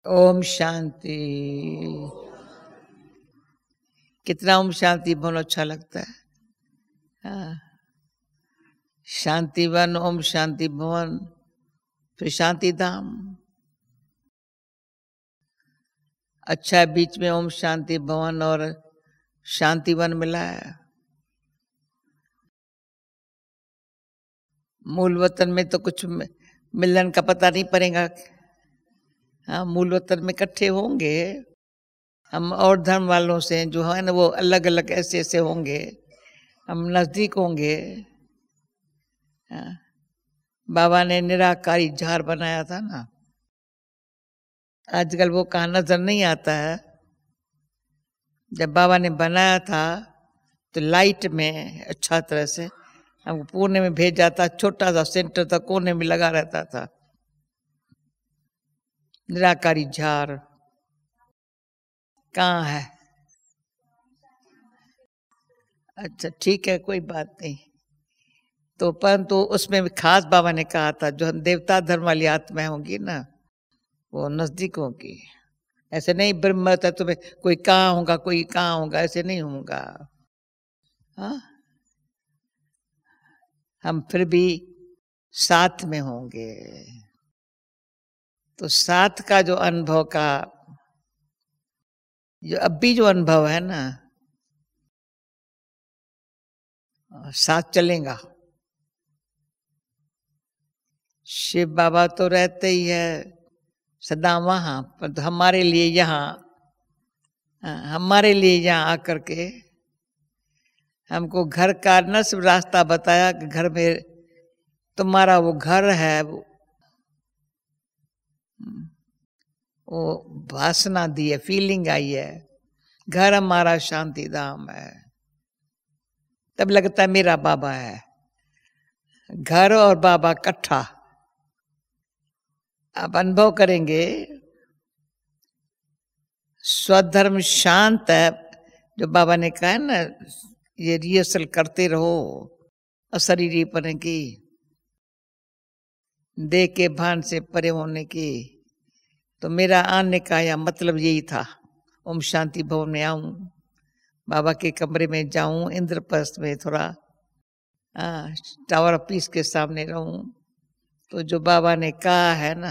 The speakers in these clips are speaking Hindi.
ओम शांति। कितना ओम शांति बोलो अच्छा लगता है। हाँ। शांतिवन, ओम शांति भवन, फिर शांति धाम। अच्छा, बीच में ओम शांति भवन और शांतिवन मिला है। मूल वतन में तो कुछ मिलन का पता नहीं पड़ेगा। हाँ, मूल वतन में इकट्ठे होंगे हम, और धर्म वालों से जो है ना वो अलग अलग ऐसे ऐसे होंगे, हम नजदीक होंगे। हाँ। बाबा ने निराकारी झार बनाया था ना, आजकल वो कहाँ नजर नहीं आता है। जब बाबा ने बनाया था तो लाइट में अच्छा तरह से हमको पुणे में भेजा था, छोटा सा सेंटर था, कोने में लगा रहता था निराकारी झार। कहाँ है? अच्छा ठीक है, कोई बात नहीं। तो परंतु उसमें भी खास बाबा ने कहा था जो देवता धर्म वाली आत्माएं होंगी ना वो नजदीक होगी। ऐसे नहीं ब्रह्म तत्व में कोई कहाँ होगा कोई कहाँ होगा, ऐसे नहीं होगा। हाँ, हम फिर भी साथ में होंगे। तो साथ का जो अनुभव का जो अभी जो अनुभव है ना, साथ चलेगा। शिव बाबा तो रहते ही है सदा वहां, पर तो हमारे लिए यहाँ, हमारे लिए यहाँ आकर के हमको घर का न सिर्फ रास्ता बताया कि घर में तुम्हारा वो घर है, वो वासना दी है, फीलिंग आई है घर हमारा शांति धाम है। तब लगता है मेरा बाबा है। घर और बाबा इकट्ठा आप अनुभव करेंगे। स्वधर्म शांत है, जो बाबा ने कहा है ना, ये रिहर्सल करते रहो अशरीरीपन की, देह के भान से परे होने की। तो मेरा आने का या मतलब यही था, ओम शांति भवन में आऊं, बाबा के कमरे में जाऊं, इंद्रप्रस्थ में थोड़ा टावर ऑफ पीस के सामने रहूं। तो जो बाबा ने कहा है ना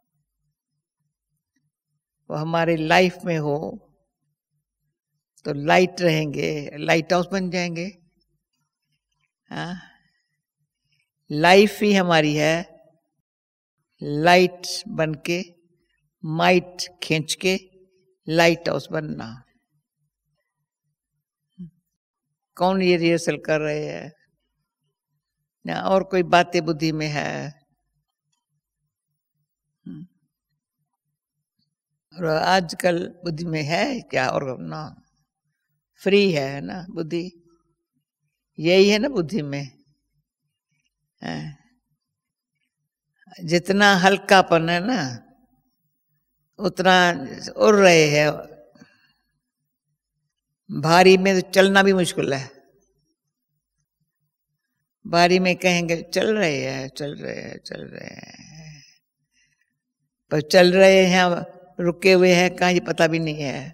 वो हमारे लाइफ में हो तो लाइट रहेंगे, लाइट हाउस बन जाएंगे। हाँ, लाइफ ही हमारी है, लाइट बन के माइट खींच के लाइट हाउस बनना। कौन ये रिहर्सल कर रहे हैं या और कोई बातें बुद्धि में है? और आजकल बुद्धि में है क्या? और ना फ्री है ना बुद्धि, यही है ना बुद्धि में है। जितना हल्कापन है ना उतना उड़ रहे हैं। भारी में तो चलना भी मुश्किल है। भारी में कहेंगे चल रहे हैं चल रहे हैं चल रहे हैं, पर चल रहे हैं रुके हुए हैं कहाँ ये पता भी नहीं है।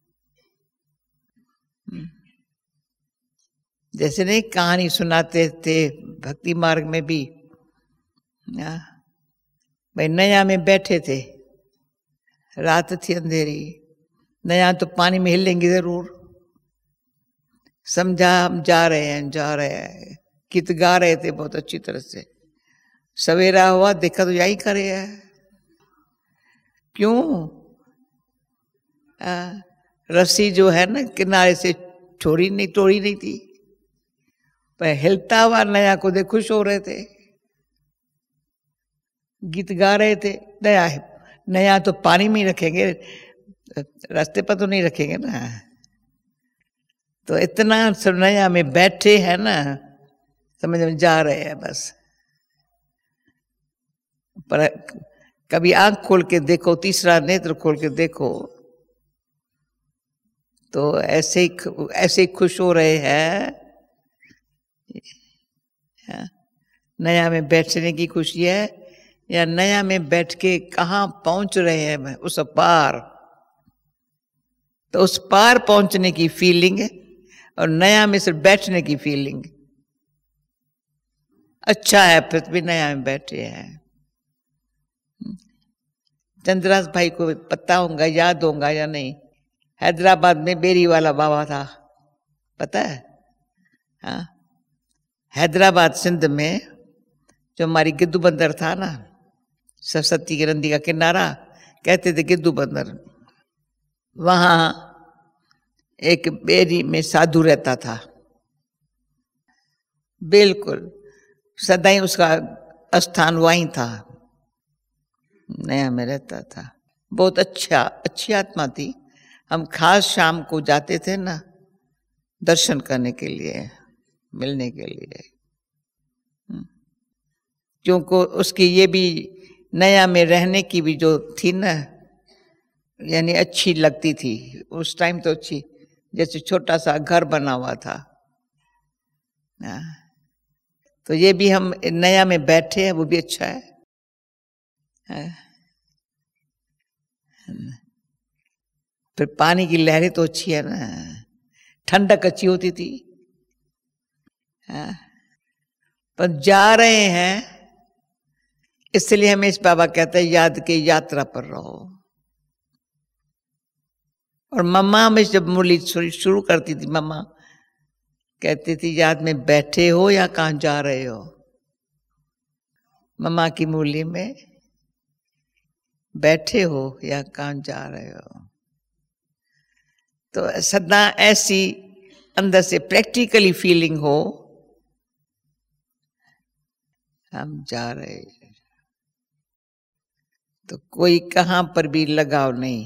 जैसे नहीं कहानी सुनाते थे भक्ति मार्ग में भी, भाई नया में बैठे थे, रात थी अंधेरी, नया तो पानी में हिलेंगे जरूर। समझा हम जा रहे हैं, गीत गा रहे थे बहुत अच्छी तरह से। सवेरा हुआ देखा तो यही करे है। क्यों? रस्सी जो है ना किनारे से तोड़ी नहीं थी, पर हिलता हुआ नया को देख खुश हो रहे थे, गीत गा रहे थे। नया तो पानी में ही रखेंगे, रास्ते पर तो नहीं रखेंगे ना। तो इतना सब नया में बैठे हैं ना, समझ में जा रहे हैं बस। पर कभी आंख खोल के देखो, तीसरा नेत्र खोल के देखो तो ऐसे ही खुश हो रहे हैं। नया में बैठने की खुशी है, या नया में बैठ के कहाँ पहुंच रहे हैं उस पार। तो उस पार पहुंचने की फीलिंग और नया में सिर्फ बैठने की फीलिंग। अच्छा है पृथ्वी नया में बैठे हैं। चंद्रदास भाई को पता होगा, याद होगा या नहीं, हैदराबाद में बेरी वाला बाबा था, पता है? हाँ, हैदराबाद सिंध में जो हमारी गिद्दू बंदर था ना, सरस्वती की नदी का किनारा, कहते थे गिद्दू बंदर। वहां एक बेरी में साधु रहता था, बिल्कुल सदाई उसका स्थान वहीं था, नया में रहता था। बहुत अच्छी आत्मा थी। हम खास शाम को जाते थे ना दर्शन करने के लिए, मिलने के लिए, क्योंकि उसकी ये भी नया में रहने की भी जो थी ना, यानी अच्छी लगती थी उस टाइम। तो अच्छी, जैसे छोटा सा घर बना हुआ था। तो ये भी हम नया में बैठे हैं, वो भी अच्छा है। फिर पानी की लहरें तो अच्छी है ना, ठंडक अच्छी होती थी। पर जा रहे हैं, इसलिए हमें इस बाबा कहते हैं याद के यात्रा पर रहो। और मम्मा हमें जब मुरली शुरू करती थी, मम्मा कहती थी याद में बैठे हो या कहाँ जा रहे हो। मम्मा की मुरली में बैठे हो या कहाँ जा रहे हो। तो सदा ऐसी अंदर से प्रैक्टिकली फीलिंग हो, हम जा रहे हैं, तो कोई कहाँ पर भी लगाव नहीं,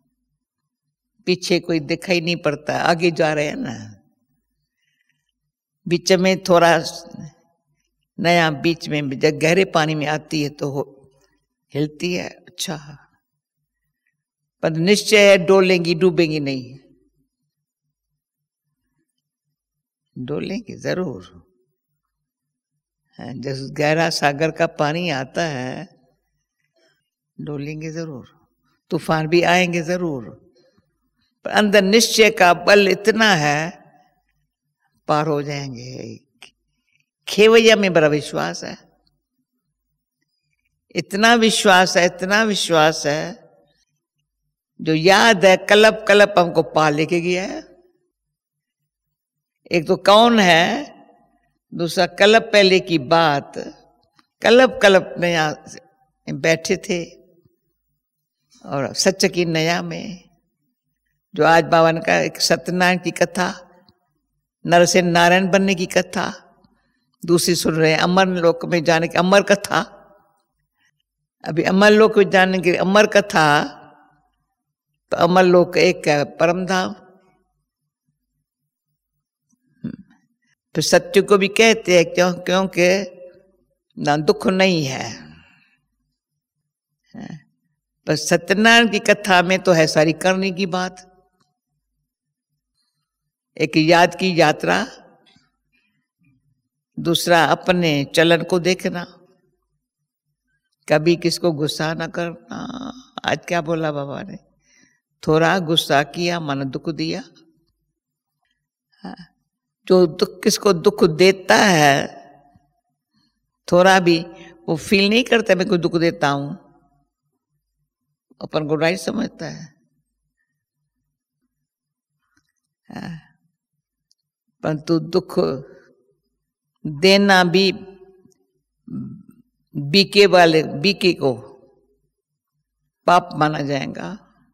पीछे कोई दिखाई नहीं पड़ता, आगे जा रहे हैं ना। बीच में थोड़ा नया, बीच में जब गहरे पानी में आती है तो हिलती है, अच्छा, पर निश्चय है डोलेंगी, डूबेंगी नहीं। डोलेंगे जरूर। जैसे गहरा सागर का पानी आता है, डोलेंगे जरूर, तूफान भी आएंगे जरूर, पर अंदर निश्चय का बल इतना है, पार हो जाएंगे। खेवैया में बड़ा विश्वास है, इतना विश्वास है, इतना विश्वास है, जो याद है कलप कलप हमको पा लेके गया है। एक तो कौन है, दूसरा कलप पहले की बात, कलप कलप नया बैठे थे, और सच की नया में जो आज बाबा ने कहा, एक सत्यनारायण की कथा, नर से नारायण बनने की कथा, दूसरी सुन रहे हैं अमर लोक में जाने की अमर कथा। अभी अमर लोक में जाने की अमर कथा, तो अमर लोक एक है परम धाम। फिर सत्य को भी कहते हैं क्योंकि ना दुख नहीं है, पर सत्यनारायण की कथा में तो है सारी करने की बात। एक याद की यात्रा, दूसरा अपने चलन को देखना, कभी किसको गुस्सा ना करना। आज क्या बोला बाबा ने, थोड़ा गुस्सा किया मन दुख दिया। जो दुख, किसको दुख देता है, थोड़ा भी वो फील नहीं करता मैं कोई दुख देता हूं, अपन को राइट समझता है। परंतु दुख देना भी बीके को पाप माना जाएगा,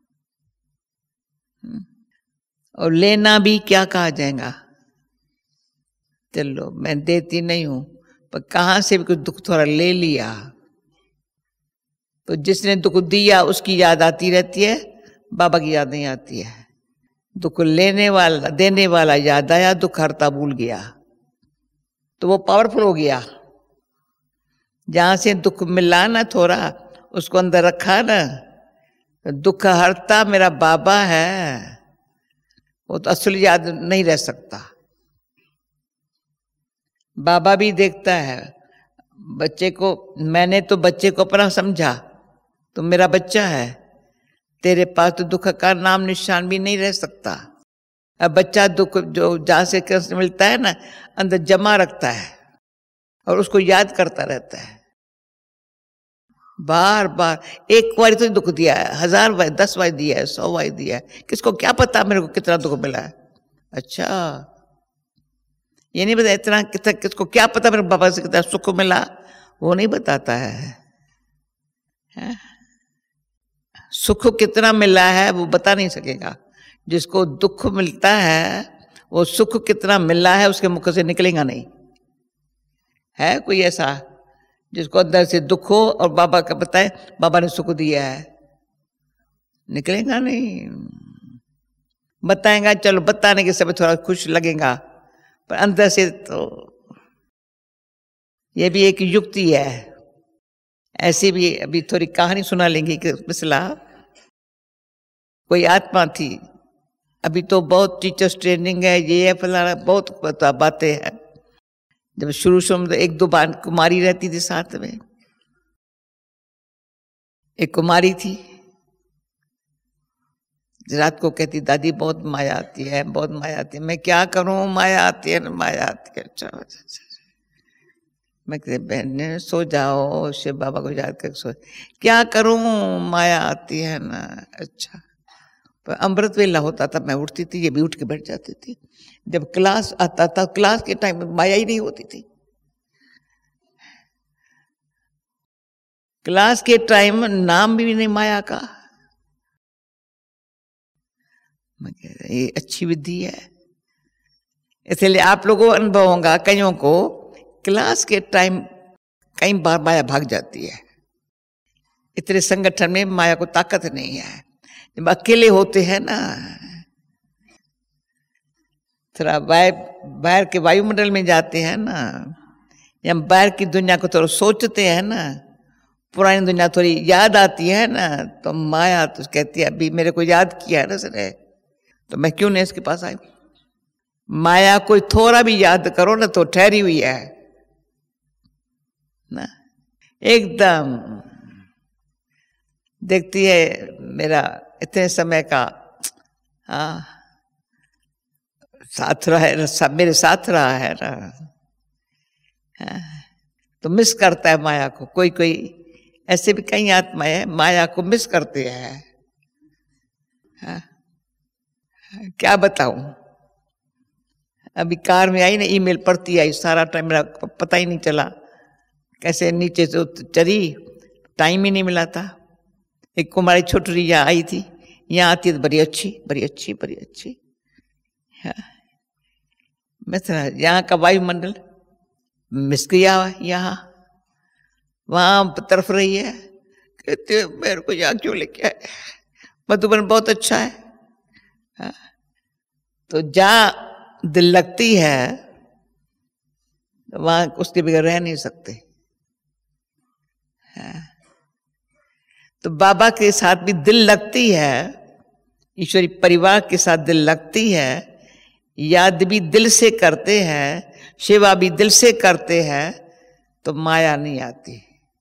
और लेना भी क्या कहा जाएगा। चलो मैं देती नहीं हूं, पर कहां से भी कुछ दुख थोड़ा ले लिया, तो जिसने दुख दिया उसकी याद आती रहती है, बाबा की याद नहीं आती है। दुख लेने वाला, देने वाला याद आया, दुख हरता भूल गया, तो वो पावरफुल हो गया। जहां से दुख मिला ना थोड़ा, उसको अंदर रखा ना, दुख हरता मेरा बाबा है, वो तो असली याद नहीं रह सकता। बाबा भी देखता है, बच्चे को, मैंने तो बच्चे को अपना समझा, तो मेरा बच्चा है, तेरे पास तो दुख का नाम निशान भी नहीं रह सकता। अब बच्चा दुख जो जहां से कृष्ण मिलता है ना, अंदर जमा रखता है और उसको याद करता रहता है बार बार। एक बार तो दुख दिया है, 1000 बार, 10 बार दिया है, 100 बार दिया है, किसको क्या पता मेरे को कितना दुख मिला है। अच्छा, ये नहीं बता इतना कितना, किसको क्या पता मेरे बाबा से कितना सुख मिला, वो नहीं बताता है। सुख कितना मिला है वो बता नहीं सकेगा। जिसको दुख मिलता है वो सुख कितना मिला है उसके मुख से निकलेगा नहीं। है कोई ऐसा जिसको अंदर से दुख हो और बाबा का बताए बाबा ने सुख दिया है? निकलेगा नहीं। बताएगा, चलो बताने के समय थोड़ा खुश लगेगा, पर अंदर से तो ये भी एक युक्ति है। ऐसी भी अभी थोड़ी कहानी सुना लेंगे कि मिसला। कोई आत्मा थी, अभी तो बहुत टीचर्स ट्रेनिंग है, ये है फलाना, बहुत बातें हैं। जब शुरू में तो 1-2 बार कुमारी रहती थी साथ में। एक कुमारी थी, रात को कहती दादी बहुत माया आती है, बहुत माया आती है। मैं क्या करूं, माया आती है ना, माया आती है। अच्छा, मैं कहती बहन सो जाओ, शिव बाबा को याद कर सो। क्या करूं, माया आती है ना। अच्छा, पर अमृत वेला होता था, मैं उठती थी, ये भी उठ के बैठ जाती थी। जब क्लास आता था, क्लास के टाइम में माया ही नहीं होती थी। क्लास के टाइम नाम भी नहीं माया का। मैं कह रही ये अच्छी विधि है। इसलिए आप लोगों को अनुभव होगा, कईयों को क्लास के टाइम कई बार माया भाग जाती है। इतने संगठन में माया को ताकत नहीं है। जब अकेले होते हैं ना, थोड़ा बाहर के वायुमंडल में जाते हैं ना, या बाहर की दुनिया को थोड़ा सोचते हैं ना, पुरानी दुनिया थोड़ी याद आती है ना, तो माया तो कहती है अभी मेरे को याद किया है ना सर, तो मैं क्यों नहीं इसके पास आई। माया कोई थोड़ा भी याद करो ना तो ठहरी हुई है ना, एकदम देखती है मेरा इतने समय का साथ रहा है, सब मेरे साथ रहा है ना, तो मिस करता है माया को। कोई कोई ऐसे भी कई आत्माएं माया को मिस करते हैं। क्या बताऊं, अभी कार में आई ना, ईमेल पढ़ती आई, सारा टाइम मेरा पता ही नहीं चला कैसे नीचे से चढ़ी, टाइम ही नहीं मिला था। एक कुमारी छोटी यहाँ आई थी, यहाँ आती है तो बड़ी अच्छी बड़ी अच्छी बड़ी अच्छी। मैं यहाँ का वायुमंडल मिस किया, यहाँ वहां तरफ रही है, कहते मेरे को यहाँ क्यों लेके आए, मधुबन बहुत अच्छा है। तो जहाँ दिल लगती है वहां उसके बगैर रह नहीं सकते। तो बाबा के साथ भी दिल लगती है, ईश्वरी परिवार के साथ दिल लगती है, याद भी दिल से करते हैं, सेवा भी दिल से करते हैं, तो माया नहीं आती।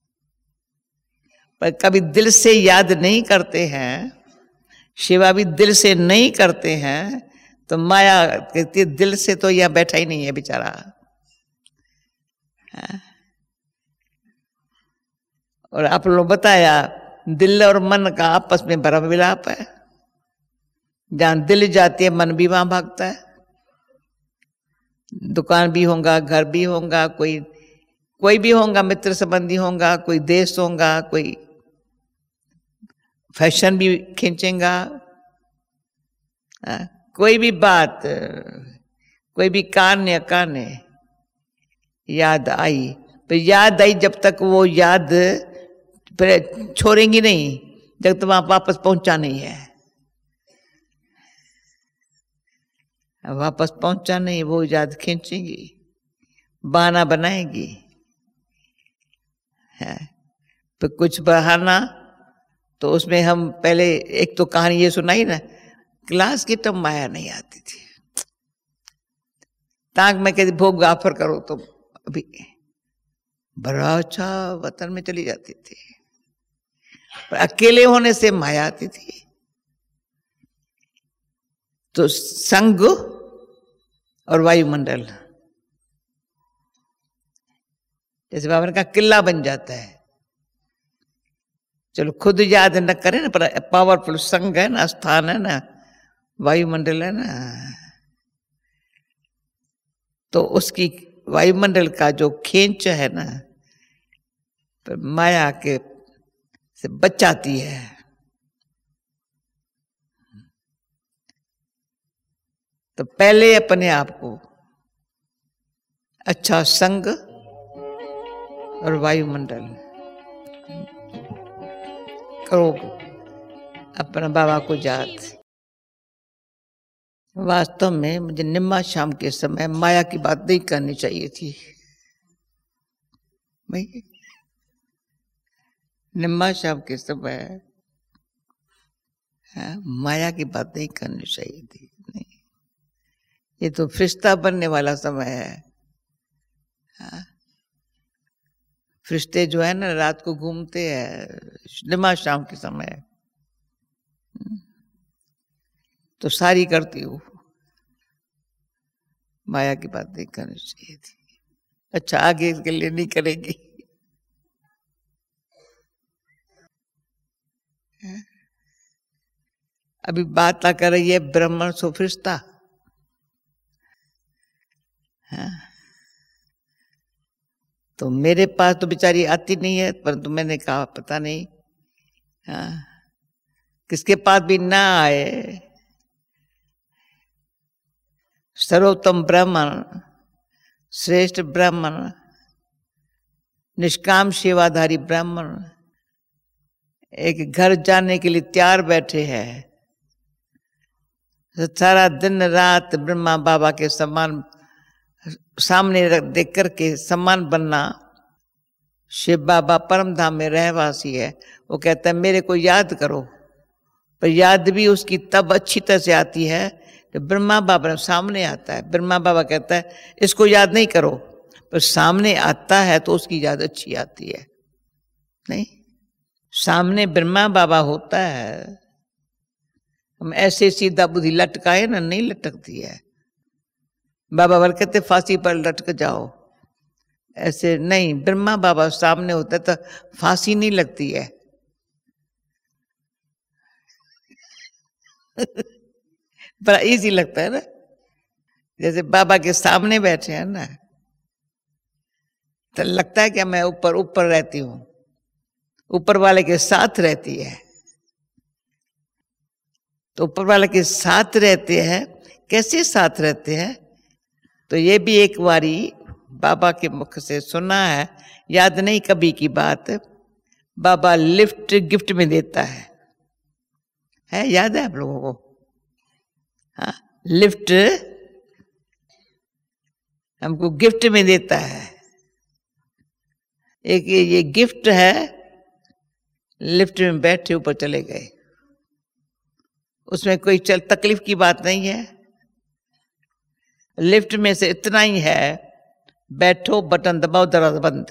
पर कभी दिल से याद नहीं करते हैं, सेवा भी दिल से नहीं करते हैं, तो माया कहती है दिल से तो यह बैठा ही नहीं है बेचारा। और आप लोग बताया दिल और मन का आपस में बड़ा मिलाप है। जहां दिल जाती है मन भी वहां भागता है। दुकान भी होगा, घर भी होगा, कोई भी होगा, मित्र संबंधी होगा, कोई देश होगा, कोई फैशन भी खींचेगा, कोई भी बात, कोई भी कान्य कान्य याद आई, तो याद आई जब तक वो याद फिर छोड़ेंगी नहीं, जब तक वहां वापस पहुंचा नहीं है। वापस पहुंचा नहीं, वो याद खींचेगी, बहाना बनाएगी। तो कुछ बहाना, तो उसमें हम पहले एक तो कहानी ये सुनाई ना, क्लास की तो माया नहीं आती थी। ताक मैं कहती भोग ऑफर करो तो अभी बड़ा अच्छा वतन में चली जाती थी, पर अकेले होने से माया आती थी। तो संग और वायुमंडल जैसे बाबा ने कहा किला बन जाता है। चलो खुद याद न करें ना, पर पावरफुल संग है ना, स्थान है ना, वायुमंडल है ना, तो उसकी वायुमंडल का जो खींच है ना, तो माया के से बचाती है। तो पहले अपने आप को अच्छा संग और वायुमंडल करो, अपना बाबा को याद। वास्तव में मुझे निम्मा शाम के समय माया की बात नहीं करनी चाहिए थी भाई। निम्मा शाम के समय माया की बात नहीं करनी चाहिए थी। नहीं, ये तो फरिश्ता बनने वाला समय है। फरिश्ते जो है ना रात को घूमते हैं निम्मा शाम के समय, तो सारी करती हूँ, माया की बात नहीं करनी चाहिए थी। अच्छा आगे इसके लिए नहीं करेगी। अभी बात कर रही है ब्राह्मण सो फरिश्ता। तो मेरे पास तो बेचारी आती नहीं है, परंतु मैंने कहा पता नहीं किसके पास भी ना आए। सर्वोत्तम ब्राह्मण, श्रेष्ठ ब्राह्मण, निष्काम सेवाधारी ब्राह्मण एक घर जाने के लिए तैयार बैठे हैं। सारा दिन रात ब्रह्मा बाबा के सम्मान सामने देख करके सम्मान बनना। शिव बाबा परम धाम में रहवासी है, वो कहता है मेरे को याद करो, पर याद भी उसकी तब अच्छी तरह से आती है तो ब्रह्मा बाबा सामने आता है। ब्रह्मा बाबा कहता है इसको याद नहीं करो, पर सामने आता है तो उसकी याद अच्छी आती है। नहीं, सामने ब्रह्मा बाबा होता है, हम ऐसे सीधा बुद्धि लटकाए ना, नहीं लटकती है। बाबा वाले कहते फांसी पर लटक जाओ, ऐसे नहीं, ब्रह्मा बाबा सामने होता है तो फांसी नहीं लगती है। बड़ा इजी लगता है ना, जैसे बाबा के सामने बैठे हैं ना, तो लगता है कि मैं ऊपर ऊपर रहती हूं, ऊपर वाले के साथ रहती है। तो ऊपर वाले के साथ रहते हैं, कैसे साथ रहते हैं? तो ये भी एक बारी बाबा के मुख से सुना है, याद नहीं कभी की बात। बाबा लिफ्ट गिफ्ट में देता है याद है आप लोगों को? हाँ, लिफ्ट हमको गिफ्ट में देता है। एक ये गिफ्ट है, लिफ्ट में बैठे ऊपर चले गए, उसमें कोई तकलीफ की बात नहीं है। लिफ्ट में से इतना ही है, बैठो बटन दबाओ दरवाजा बंद,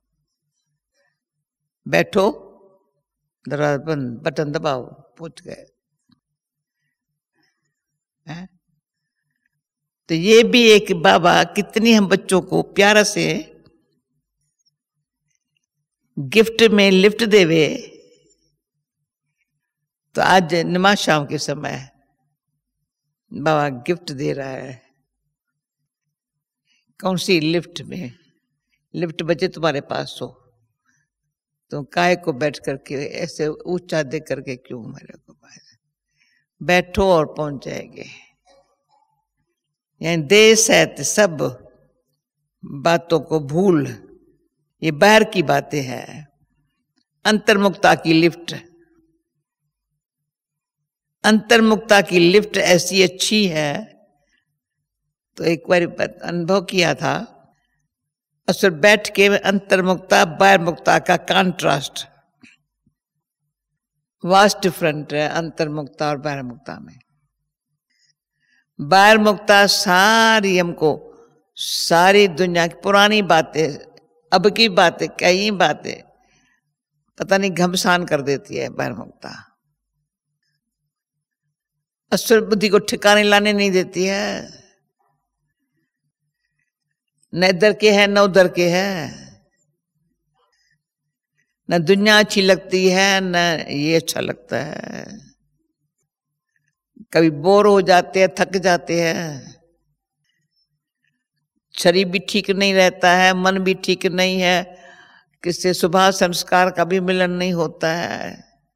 बैठो दरवाजा बंद, बटन दबाओ पहुंच गए। तो ये भी एक बाबा कितनी हम बच्चों को प्यारा से गिफ्ट में लिफ्ट देवे। तो आज नमाज शाम के समय बाबा गिफ्ट दे रहा है। कौन सी लिफ्ट में? लिफ्ट बचे तुम्हारे पास हो तो काय को बैठ करके ऐसे ऊंचा देख करके क्यों मेरे को बैठो और पहुंच जाएंगे। यानी देश है सब बातों को भूल, ये बाहर की बातें हैं। अंतर्मुक्ता की लिफ्ट, अंतर्मुक्ता की लिफ्ट ऐसी अच्छी है। तो एक बार अनुभव किया था, असल बैठ के अंतर्मुक्ता बाहर मुक्ता का कंट्रास्ट वास्ट डिफरेंट है अंतर्मुक्ता और बाहर मुक्ता में। बाहर मुक्ता सारी हमको सारी दुनिया की पुरानी बातें अब की बातें, कई बातें पता नहीं घमसान कर देती है बहिर्मुखता। असुर बुद्धि को ठिकाने लाने नहीं देती है। न इधर के है न उधर के है, न दुनिया अच्छी लगती है न ये अच्छा लगता है। कभी बोर हो जाते हैं, थक जाते हैं, शरीर भी ठीक नहीं रहता है, मन भी ठीक नहीं है, किससे शुभ संस्कार का भी मिलन नहीं होता है।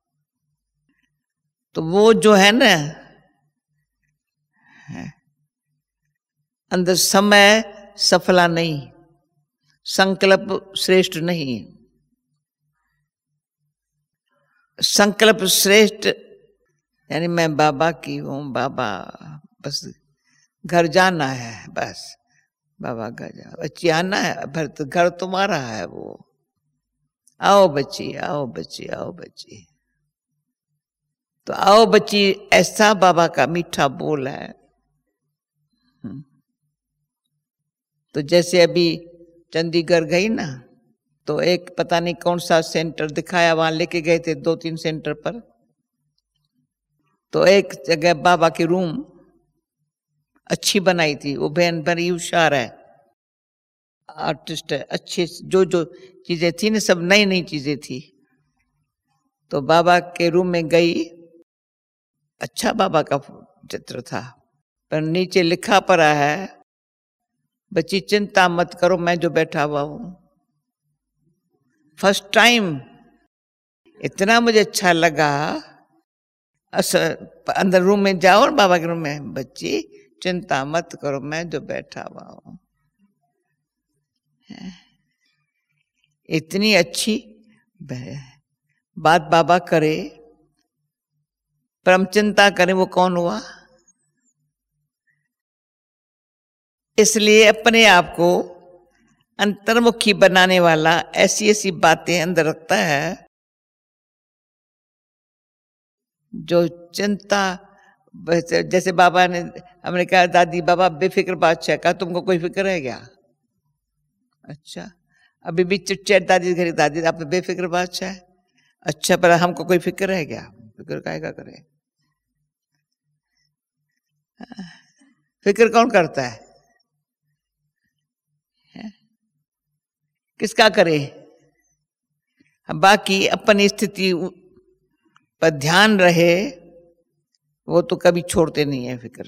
तो वो जो है ना अंदर समय सफला नहीं, संकल्प श्रेष्ठ नहीं। संकल्प श्रेष्ठ यानी मैं बाबा की हूं, बाबा बस घर जाना है, बस बाबा घर जाओ, बच्ची आना है, भरत घर तुम्हारा है। वो आओ बच्ची, आओ बच्ची, आओ बच्ची। तो आओ बच्ची ऐसा बाबा का मीठा बोल है। तो जैसे अभी चंडीगढ़ गई ना, तो एक पता नहीं कौन सा सेंटर दिखाया, वहां लेके गए थे 2-3 सेंटर पर। तो एक जगह बाबा की रूम अच्छी बनाई थी, वो बहन बड़ी होशियार है, आर्टिस्ट है, अच्छे जो जो चीजें थी ना सब नई नई चीजें थी। तो बाबा के रूम में गई, अच्छा बाबा का चित्र था, पर नीचे लिखा पड़ा है बच्ची चिंता मत करो, मैं जो बैठा हुआ हूं। फर्स्ट टाइम इतना मुझे अच्छा लगा। अंदर रूम में जाओ और बाबा के रूम में, बच्ची चिंता मत करो, मैं जो बैठा हुआ हूं। इतनी अच्छी बात बाबा करे, पर हम चिंता करें, वो कौन हुआ? इसलिए अपने आप को अंतर्मुखी बनाने वाला ऐसी ऐसी बातें अंदर रखता है जो चिंता। जैसे बाबा ने, हमने कहा दादी बाबा बेफिक्र बादशाह का, तुमको कोई फिक्र है क्या? अच्छा, अभी भी चिटचैट दादी घरी, दादी आप बेफिक्र बादशाह है। अच्छा, पर हमको कोई फिक्र है क्या? फिक्र काहेगा करे? फिक्र कौन करता है? किसका करे? बाकी अपनी स्थिति पर ध्यान रहे, वो तो कभी छोड़ते नहीं है फिक्र।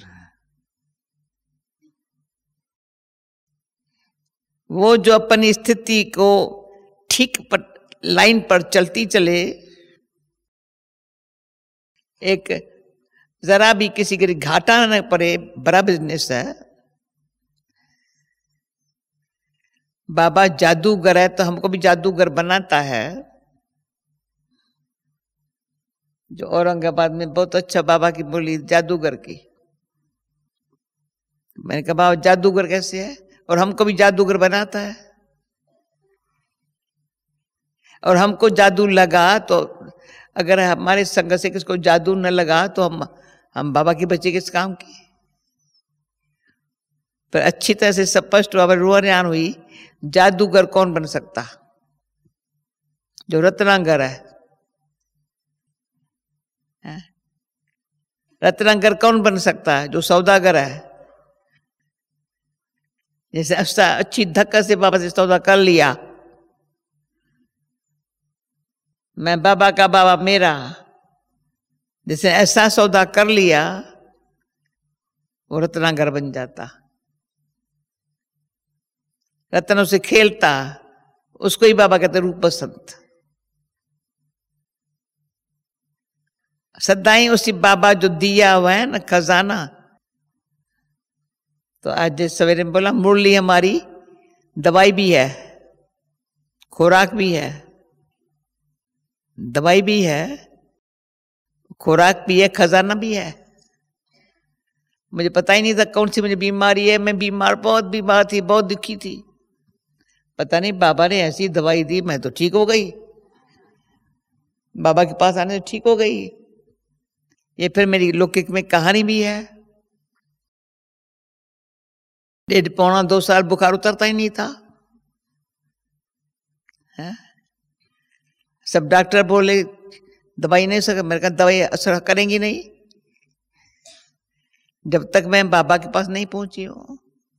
वो जो अपनी स्थिति को ठीक पर लाइन पर चलती चले, एक जरा भी किसी के घाटा न पड़े, बड़ा बिजनेस है। बाबा जादूगर है तो हमको भी जादूगर बनाता है। जो औरंगाबाद में बहुत अच्छा बाबा की बोली जादूगर की, मैंने कहा बाबा जादूगर कैसे है? और हमको भी जादूगर बनाता है। और हमको जादू लगा तो, अगर हमारे संग से किसको जादू न लगा तो हम बाबा की बच्चे किस काम की? पर अच्छी तरह से स्पष्ट रुआन हुई, जादूगर कौन बन सकता? जो रत्नांगर है। रत्नांगर कौन बन सकता है? जो सौदागर है। जैसे अच्छा अच्छी धक्का से बाबा से सौदा कर लिया, मैं बाबा का बाबा मेरा, जैसे ऐसा सौदा कर लिया, वो रत्नांगर बन जाता। रत्नों से खेलता, उसको ही बाबा कहते रूप बसंत। सदाई उसी बाबा जो दिया हुआ है ना खजाना। तो आज सवेरे में बोला मुरली हमारी दवाई भी है, खुराक भी है, दवाई भी है, खुराक भी है, खजाना भी है। मुझे पता ही नहीं था कौन सी मुझे बीमारी है। मैं बीमार, बहुत बीमार थी, बहुत दुखी थी। पता नहीं बाबा ने ऐसी दवाई दी, मैं तो ठीक हो गई। बाबा के पास आने से ठीक हो गई। ये फिर मेरी लौकिक में कहानी भी है। 1.5-2 साल बुखार उतरता ही नहीं था। है? सब डॉक्टर बोले दवाई नहीं सके, मेरे कहा दवाई असर करेंगी नहीं जब तक मैं बाबा के पास नहीं पहुंची हूं।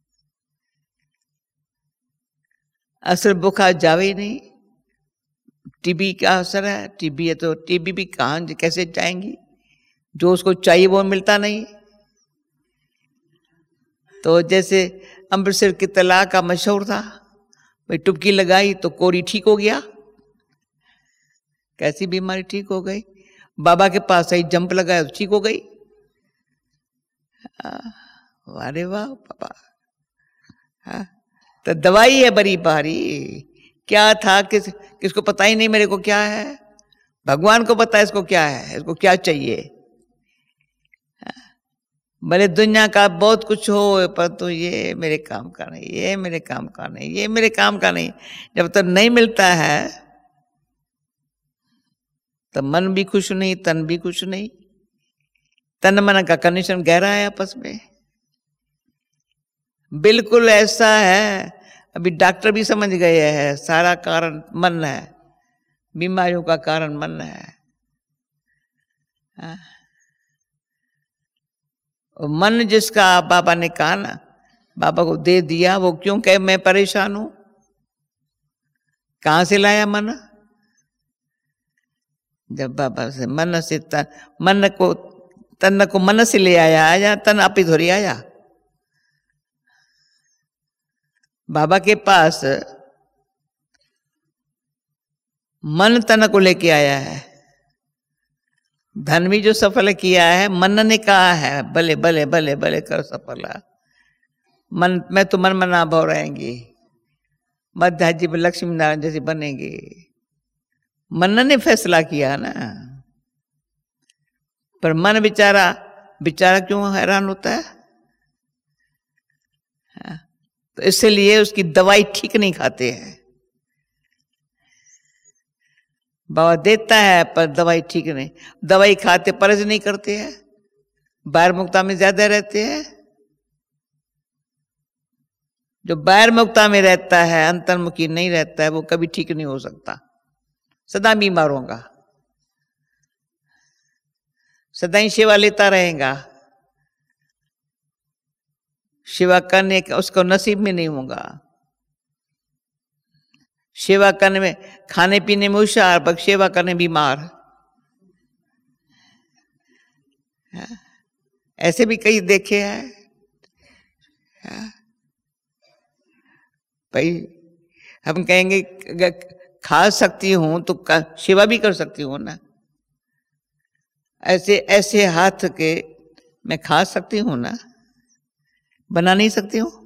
असर बुखार जावे ही नहीं। टीबी का असर है, टीबी है तो टीबी भी कहाँ कैसे जाएंगी, जो उसको चाहिए वो मिलता नहीं। तो जैसे अमृतसर की तला का मशहूर था, भाई टुबकी लगाई तो कोड़ी ठीक हो गया, कैसी बीमारी ठीक हो गई। बाबा के पास आई, जंप लगाया तो ठीक हो गई। अरे वाह बाबा। तो दवाई है बड़ी भारी। क्या था किसको पता ही नहीं मेरे को क्या है, भगवान को पता है इसको क्या है, इसको क्या चाहिए। भले दुनिया का बहुत कुछ हो पर तो ये मेरे काम का नहीं, ये मेरे काम का नहीं, ये मेरे काम का नहीं। जब तक नहीं मिलता है तो मन भी खुश नहीं, तन भी खुश नहीं। तन मन का कनेक्शन गहरा है आपस में, बिल्कुल ऐसा है। अभी डॉक्टर भी समझ गए हैं सारा कारण मन है, बीमारियों का कारण मन है। और मन जिसका बाबा ने कहा ना, बाबा को दे दिया, वो क्यों कहे मैं परेशान हूं। कहां से लाया मन? जब बाबा से मन से तन को मन से ले आया, या तन आप ही थोड़ी आया। बाबा के पास मन तन को लेके आया है। धन भी जो सफल किया है मन ने कहा है, भले भले भले भले कर सफल। मन मैं तो मन मना भाव रहेंगी, मध्य जी लक्ष्मी नारायण जैसी बनेगी। मन ने फैसला किया ना, पर मन बेचारा क्यों हैरान होता है? तो इसलिए उसकी दवाई ठीक नहीं खाते हैं। बाबा देता है पर दवाई ठीक नहीं, दवाई खाते परज नहीं करते हैं, बाहर मुक्ता में ज्यादा रहते हैं। जो बाहर मुक्ता में रहता है, अंतर्मुखी नहीं रहता है, वो कभी ठीक नहीं हो सकता, सदा बीमार होगा, सदा ही सेवा लेता रहेगा। सेवा करने का उसको नसीब में नहीं होगा। सेवा करने में, खाने पीने में होशियार, पर सेवा करने बीमार। ऐसे भी कई देखे हैं भाई। हम कहेंगे खा सकती हूं तो सेवा भी कर सकती हूं ना। ऐसे ऐसे हाथ के मैं खा सकती हूं ना, बना नहीं सकती हूं।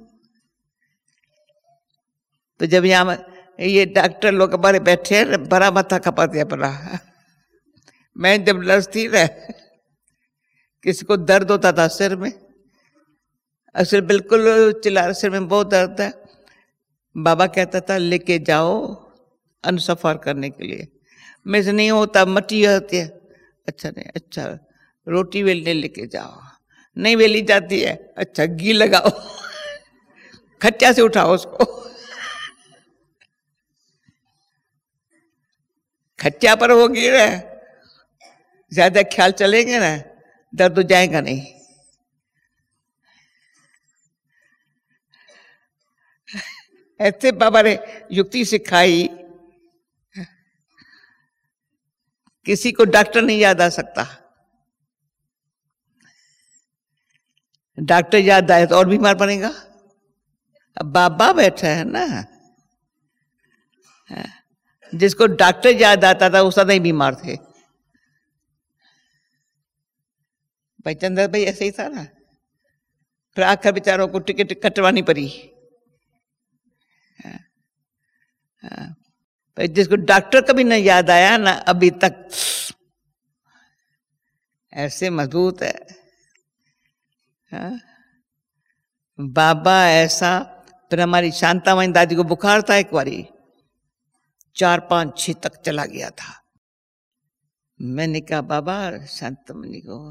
तो जब यहां ये डॉक्टर लोग हमारे बैठे बड़ा माथा खपाते पड़ा, मैं जब लड़ती रह, किसी को दर्द होता था सिर में, सिर बिल्कुल चिल्ला, सिर में बहुत दर्द है, बाबा कहता था लेके जाओ अनसफर करने के लिए। मेरे से नहीं होता, मट्टी होती है। अच्छा नहीं, अच्छा रोटी वेलने लेके जाओ, नहीं वेली जाती है, अच्छा घी लगाओ, खच्चा से उठाओ उसको, खच्चा पर वो गिर है, ज्यादा ख्याल चलेंगे ना दर्द हो जाएगा नहीं। ऐसे बाबा ने युक्ति सिखाई, किसी को डॉक्टर नहीं याद आ सकता। डॉक्टर याद आए तो और बीमार पड़ेगा। अब बाबा बैठा है ना, जिसको डॉक्टर याद आता था वो सदा ही बीमार थे। भाई चंद्र भाई ऐसे ही था ना, फिर आखिर बेचारों को टिकट कटवानी पड़ी। जिसको डॉक्टर कभी न याद आया ना अभी तक, ऐसे मजबूत है। बाबा ऐसा। फिर हमारी शांतामणि दादी को बुखार था एक बारी, 4, 5, 6 तक चला गया था। मैंने कहा बाबा शांतामणि को,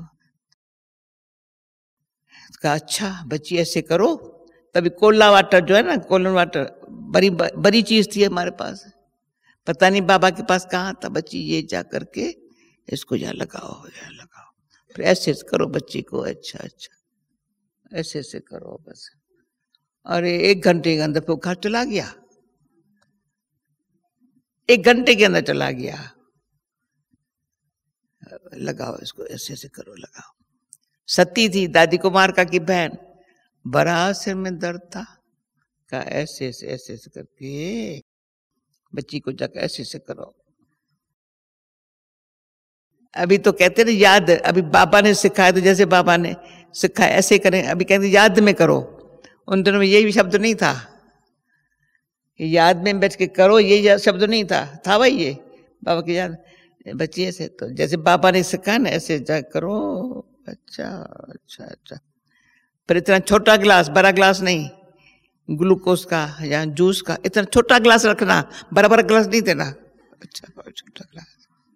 कहा अच्छा बच्ची ऐसे करो। तभी कोला वाटर जो है ना, कोलन वाटर बड़ी बड़ी चीज थी हमारे पास, पता नहीं बाबा के पास कहाँ था, बच्ची ये जा करके इसको यहाँ लगाओ, यहाँ लगाओ, फिर ऐसे करो बच्ची को, अच्छा अच्छा ऐसे ऐसे करो बस। अरे 1 घंटे के अंदर बुखार चला गया, 1 घंटे के अंदर चला गया। लगाओ इसको, ऐसे ऐसे करो, लगाओ। सती थी, दादी कुमार का की बहन, बड़ा सिर में दर्द था, का ऐसे ऐसे ऐसे ऐसे करके बच्ची को जाकर ऐसे ऐसे करो। अभी तो कहते ना याद, अभी बाबा ने सिखाया तो जैसे बाबा ने सिखाया ऐसे करें, अभी कहते याद में करो। उन दिनों में यही शब्द नहीं था, याद में बैठ के करो ये शब्द नहीं था, था भाई ये बाबा की याद। बच्ची ऐसे, तो जैसे बाबा ने सिखाया ना ऐसे जा करो, अच्छा अच्छा अच्छा। फिर इतना छोटा गिलास, बड़ा गिलास नहीं, ग्लूकोज का या जूस का इतना छोटा गिलास रखना, बड़ा बड़ा गिलास नहीं देना, अच्छा छोटा गिलास।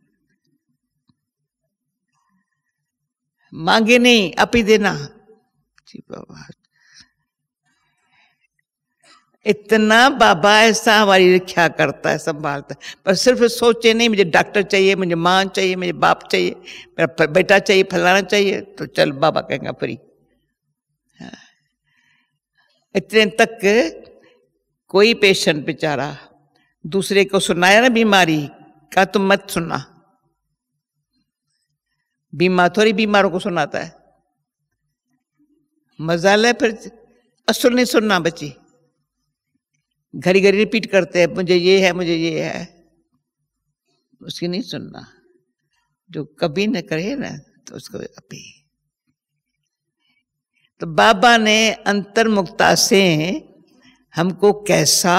मांगे नहीं, आप ही देना। जी बाबा, इतना बाबा ऐसा हमारी रक्षा करता है, संभालता है। पर सिर्फ सोचे नहीं मुझे डॉक्टर चाहिए, मुझे मां चाहिए, मुझे बाप चाहिए, मेरा बेटा चाहिए, फलाना चाहिए, तो चल बाबा कहेंगे फ्री। इतने तक कोई पेशेंट बेचारा दूसरे को सुनाया ना बीमारी का, तुम मत सुनना। बीमार थोड़ी बीमारों को सुनाता है, मजाल है। फिर असुर नहीं सुनना, बच्ची घड़ी घड़ी रिपीट करते हैं मुझे ये है, मुझे ये है, उसकी नहीं सुनना। जो कभी न करे ना तो उसको अभी। तो बाबा ने अंतर्मुक्ता से हमको कैसा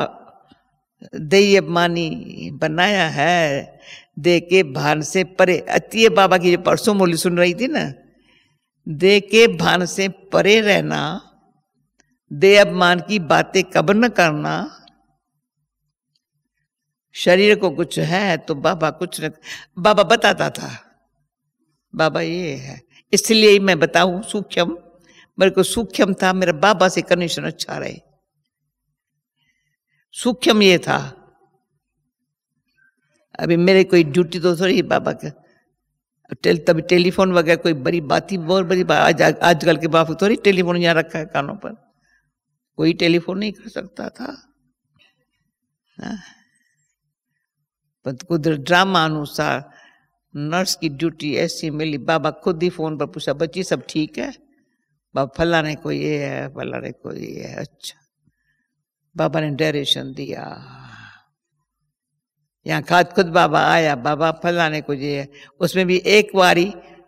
देयमानी बनाया है, दे के भान से परे। अति बाबा की जो परसों मुरली सुन रही थी ना, दे के भान से परे रहना, दे अपमान की बातें कब्र न करना। शरीर को कुछ है तो बाबा कुछ न, बाबा बताता था, बाबा ये है, इसलिए मैं बताऊं सूक्ष्म, मेरे को सूक्ष्म था, मेरे बाबा से कनेक्शन अच्छा रहे, सूक्ष्म ये था। अभी मेरे कोई ड्यूटी तो थोड़ी बाबा का, तभी टेलीफोन वगैरह कोई बड़ी बात ही, बहुत बड़ी बात। आजकल के बाप थोड़ी टेलीफोन यहाँ रखा है कानों पर, कोई टेलीफोन नहीं कर सकता था। पर खुद ड्रामा अनुसार नर्स की ड्यूटी ऐसी मिली, बाबा खुद ही फोन पर पूछा, बच्ची सब ठीक है? बाबा फलाने को ये है, फलाने को ये है, अच्छा। बाबा ने डायरेक्शन दिया, यहाँ खाद खुद बाबा आया, बाबा फलाने को ये है। उसमें भी एक बारी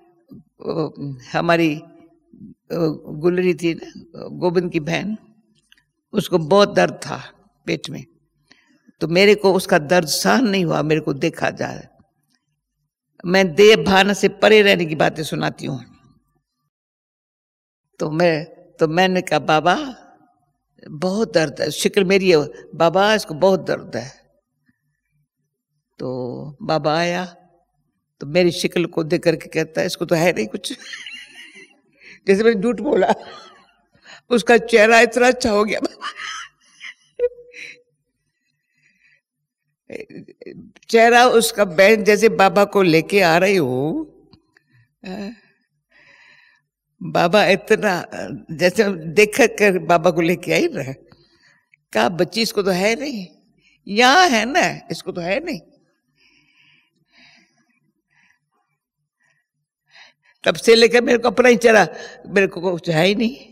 हमारी गुलरी थी गोविंद की बहन, उसको बहुत दर्द था पेट में, तो मेरे को उसका दर्द सहन नहीं हुआ, मेरे को देखा जा रहा है। मैं देह भान से परे रहने की बातें सुनाती हूँ। तो मैंने कहा बाबा बहुत दर्द है, शिक्ल मेरी है, बाबा इसको बहुत दर्द है। तो बाबा आया तो मेरी शिक्ल को देख करके कहता है इसको तो है नहीं कुछ जैसे मैंने झूठ बोला। उसका चेहरा इतना अच्छा हो गया चेहरा उसका, बहन जैसे बाबा को लेके आ रही हो, बाबा इतना जैसे देख कर बाबा को लेके आई ना, कहा बच्ची इसको तो है नहीं, यहाँ है ना, इसको तो है नहीं। तब से लेकर मेरे को अपना ही चेहरा, मेरे को कुछ है ही नहीं।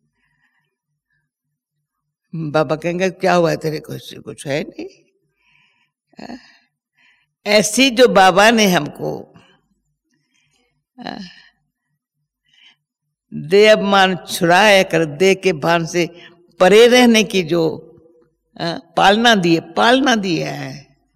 बाबा कहेंगे क्या हुआ है तेरे को? कुछ है नहीं। ऐसी जो बाबा ने हमको दे अपमान छुड़ाया कर, दे के भान से परे रहने की जो पालना दी है।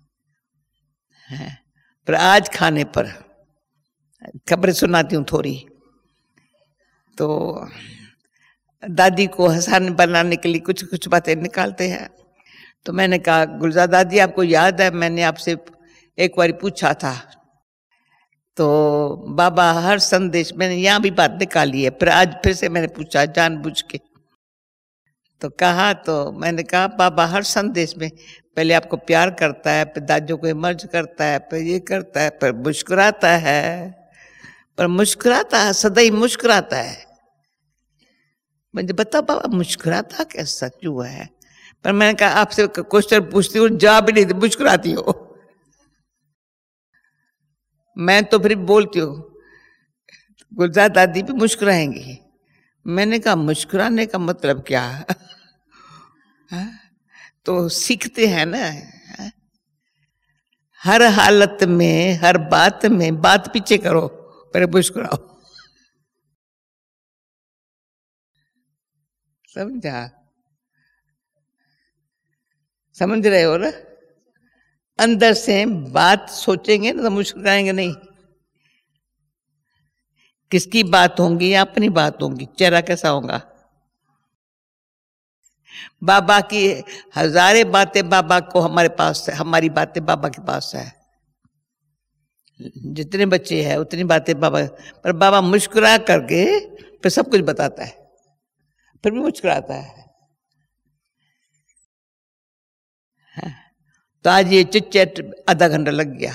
पर आज खाने पर खबरें सुनाती हूँ थोड़ी। तो दादी को हंसाने बनाने के लिए कुछ कुछ बातें निकालते हैं। तो मैंने कहा गुलजार दादी आपको याद है मैंने आपसे एक बार पूछा था, तो बाबा हर संदेश, मैंने यहाँ भी बात निकाली है, फिर आज फिर से मैंने पूछा जानबूझ के। तो कहा, तो मैंने कहा बाबा हर संदेश में पहले आपको प्यार करता है, फिर दादियों को इमर्ज करता है, फिर ये करता है, फिर मुस्कुराता है, पर मुस्कुराता है, सदैव मुस्कुराता है। मुझे बताओ बाबा मुस्कुराता कैसा क्यों है? पर मैंने कहा आपसे क्वेश्चन पूछती हूँ, जवाब भी नहीं मुस्कुराती हो। मैं तो फिर बोलती हूँ गुलजार दादी भी मुस्कुराएंगी। मैंने कहा मुस्कुराने का मतलब क्या? तो सीखते हैं ना, हर हालत में, हर बात में बात पीछे करो, पर मुस्कुराओ। समझा? समझ रहे हो ना? अंदर से बात सोचेंगे ना तो मुस्कुराएंगे नहीं। किसकी बात होंगी या अपनी बात होंगी, चेहरा कैसा होगा? बाबा की हजारे बातें बाबा को हमारे पास है, हमारी बातें बाबा के पास है। जितने बच्चे हैं उतनी बातें बाबा, पर बाबा मुस्कुरा करके फिर सब कुछ बताता है, फिर भी मुस्कुराता है। तो आज ये चिट-चैट आधा घंटा लग गया।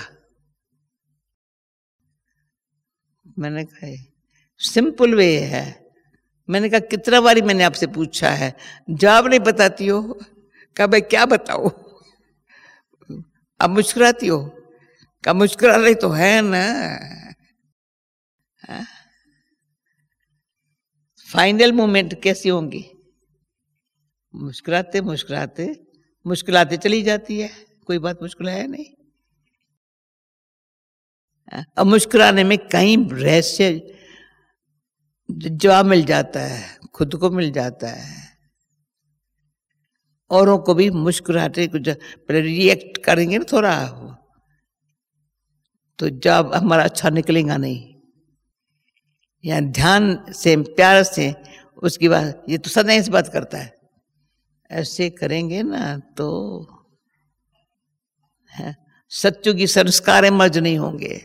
मैंने कहा सिंपल वे है। मैंने कहा कितना बारी मैंने आपसे पूछा है, जवाब नहीं बताती हो। कहा मैं क्या बताऊं? अब मुस्कुराती हो। कहा मुस्कुरा रही तो है ना। फाइनल मोमेंट कैसी होंगी? मुस्कुराते मुस्कुराते मुस्कुराते चली जाती है, कोई बात मुश्किल है नहीं। अब मुस्कुराने में कहीं रहस्य जवाब मिल जाता है, खुद को मिल जाता है, औरों को भी मुस्कुराते कुछ रिएक्ट करेंगे ना थोड़ा, तो जवाब हमारा अच्छा निकलेगा नहीं। या ध्यान से प्यार से उसकी बात, ये तो सदैव से बात करता है, ऐसे करेंगे ना तो सच्चू की संस्कार मर्ज नहीं होंगे।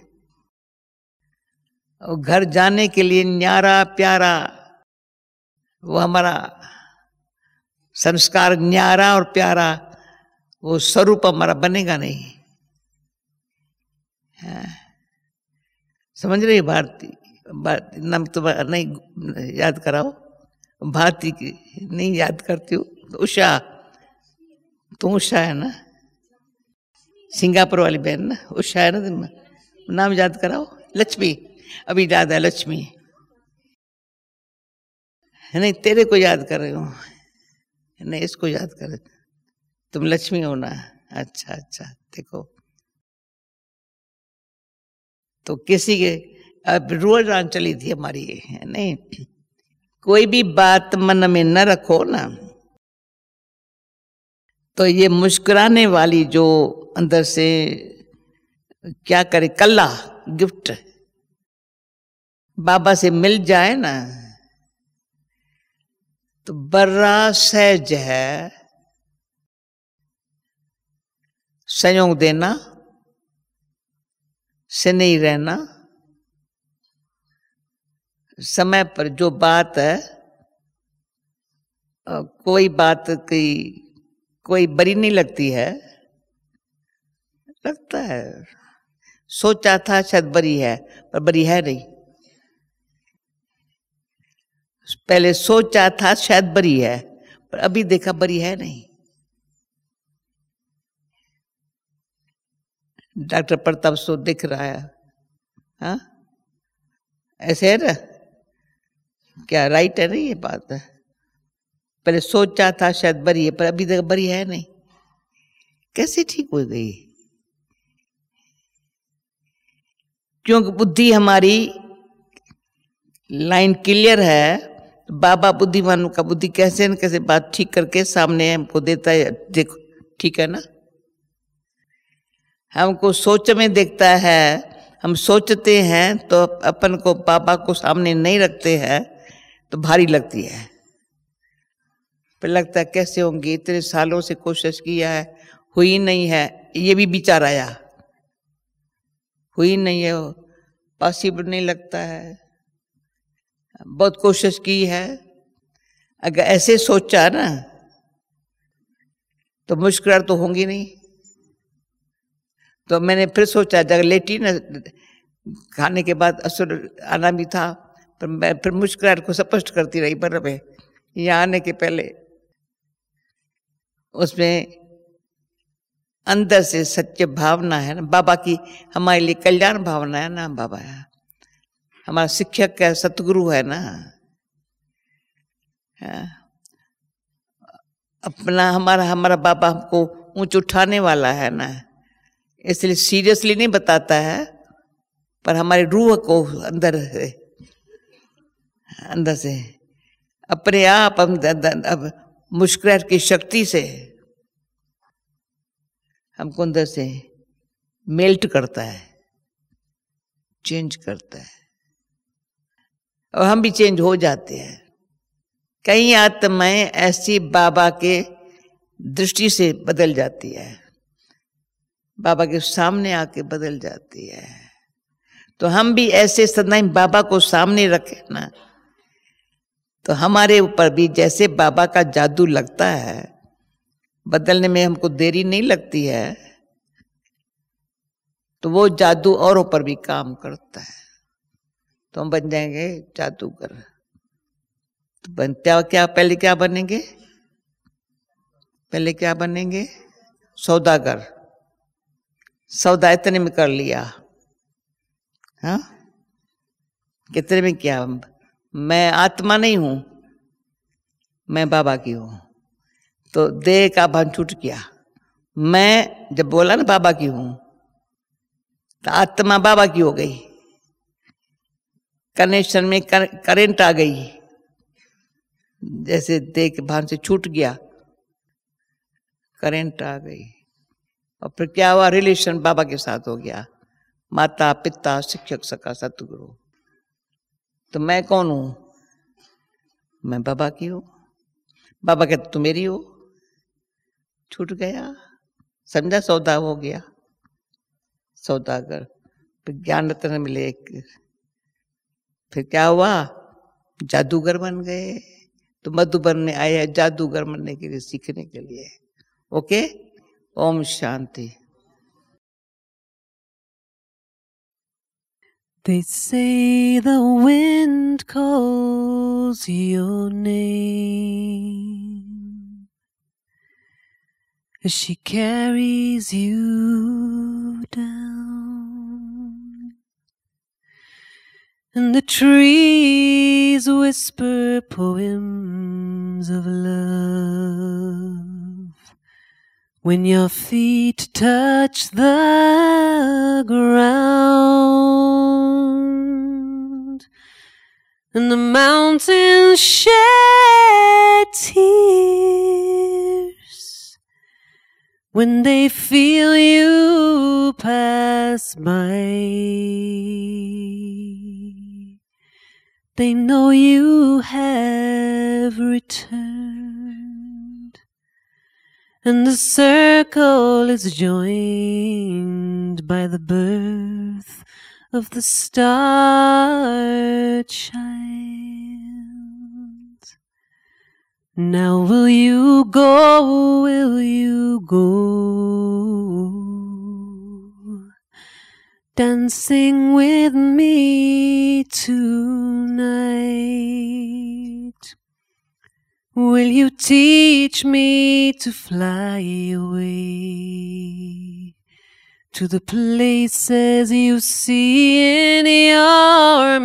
और घर जाने के लिए न्यारा प्यारा, वो हमारा संस्कार न्यारा और प्यारा, वो स्वरूप हमारा बनेगा नहीं। समझ रही भारती? नाम तो नहीं याद कराओ, भारती की नहीं याद करती हूँ। तो उषा, तो उषा है ना, सिंगापुर वाली बहन ना, उषा है ना, नाम याद कराओ। लक्ष्मी, अभी याद है लक्ष्मी है। नहीं तेरे को याद कर रही हूँ, नहीं इसको याद कर, तुम लक्ष्मी हो ना। अच्छा अच्छा, देखो तो किसी के अब रोज आन चली थी हमारी, नहीं कोई भी बात मन में न रखो ना, तो ये मुस्कुराने वाली जो अंदर से क्या करे, कल्ला गिफ्ट बाबा से मिल जाए ना, तो बड़ा सहज है संयोग देना, से नहीं रहना, समय पर जो बात है, कोई बात की कोई बड़ी नहीं लगती है, लगता है सोचा था शायद बड़ी है, पर बड़ी है नहीं। पहले सोचा था शायद बड़ी है, पर अभी देखा बड़ी है नहीं। डॉक्टर प्रताप सो दिख रहा है, हाँ ऐसे है ना, क्या राइट है? नहीं ये बात है, पहले सोचा था शायद बड़ी है, पर अभी तक बड़ी है नहीं। कैसे ठीक हो गई? क्योंकि बुद्धि हमारी लाइन क्लियर है। बाबा बुद्धिमानों का बुद्धि कैसे न कैसे बात ठीक करके सामने हमको देता है, देखो ठीक है ना। हमको सोच में देखता है, हम सोचते हैं तो अपन को बाबा को सामने नहीं रखते हैं तो भारी लगती है, फिर लगता है कैसे होंगी, इतने सालों से कोशिश किया है, हुई नहीं है, ये भी विचार आया, हुई नहीं है, पॉसिबल नहीं लगता है, बहुत कोशिश की है, अगर ऐसे सोचा ना तो मुश्किल तो होंगी नहीं। तो मैंने फिर सोचा, जब लेटी ना खाने के बाद असुर आना भी था, पर मैं फिर मुश्किल को स्पष्ट करती रही पर में यहाँ आने के पहले। उसमें अंदर से सच्चे भावना है ना, बाबा की हमारे लिए कल्याण भावना है ना। बाबा है हमारा शिक्षक है, सतगुरु है ना। अपना हमारा बाबा हमको ऊंच उठाने वाला है ना, इसलिए सीरियसली नहीं बताता है, पर हमारी रूह को अंदर से अपने आप अब मुस्कुराहट की शक्ति से हमको अंदर से मेल्ट करता है, चेंज करता है, और हम भी चेंज हो जाते हैं। कई आत्माएं ऐसी बाबा के दृष्टि से बदल जाती है, बाबा के सामने आके बदल जाती है। तो हम भी ऐसे सदैव बाबा को सामने रखें ना, तो हमारे ऊपर भी जैसे बाबा का जादू लगता है, बदलने में हमको देरी नहीं लगती है, तो वो जादू औरों पर भी काम करता है, तो हम बन जाएंगे जादूगर। तो क्या पहले क्या बनेंगे? पहले क्या बनेंगे? सौदागर। सौदा इतने में कर लिया, हाँ कितने में किया? मैं आत्मा नहीं हूं, मैं बाबा की हूं, तो देह का भान छूट गया। मैं जब बोला ना बाबा की हूं, तो आत्मा बाबा की हो गई, कनेक्शन में करंट आ गई, जैसे देह के भान से छूट गया, करंट आ गई। और फिर क्या हुआ? रिलेशन बाबा के साथ हो गया, माता पिता शिक्षक सखा सतगुरु। तो मैं कौन हूं? मैं बाबा की हूं। बाबा कहते तू मेरी हो, छूट गया, समझा? सौदा हो गया, सौदागर। फिर ज्ञान रत्न मिले, फिर क्या हुआ? जादूगर बन गए। तो मधुबन में आए हैं जादूगर बनने के लिए, सीखने के लिए। ओके, ओम शांति। They say the wind calls your name as she carries you down, and the trees whisper poems of love when your feet touch the ground, and the mountains shed tears when they feel you pass by. They know you have returned, and the circle is joined by the birth of the star-child. Now will you go, will you go, dancing with me tonight? Will you teach me to fly away to the places you see in your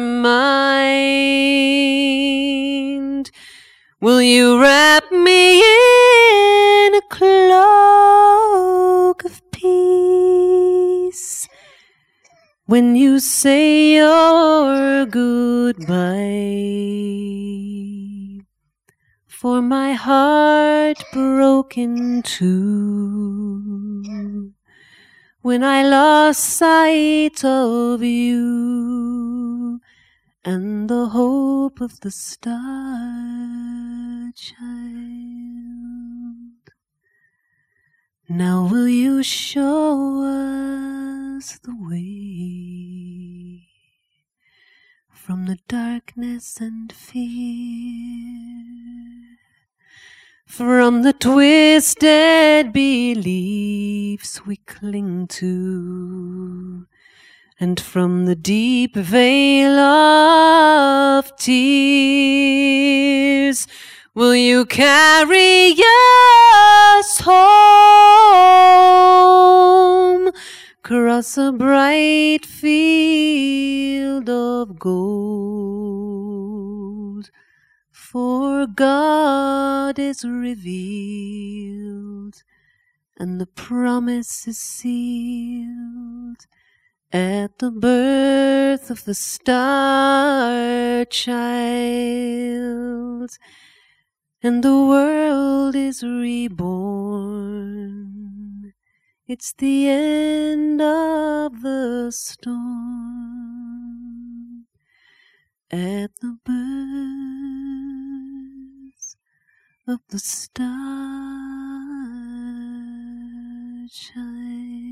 mind? Will you wrap me in a cloak of peace when you say your goodbye? For my heart broke in two when I lost sight of you and the hope of the star-child. Now will you show us the way from the darkness and fear? from the twisted beliefs we cling to, and from the deep veil of tears, will you carry us home, across a bright field of gold? For God is revealed, and the promise is sealed at the birth of the star child, and the world is reborn. It's the end of the storm at the birth of the star child.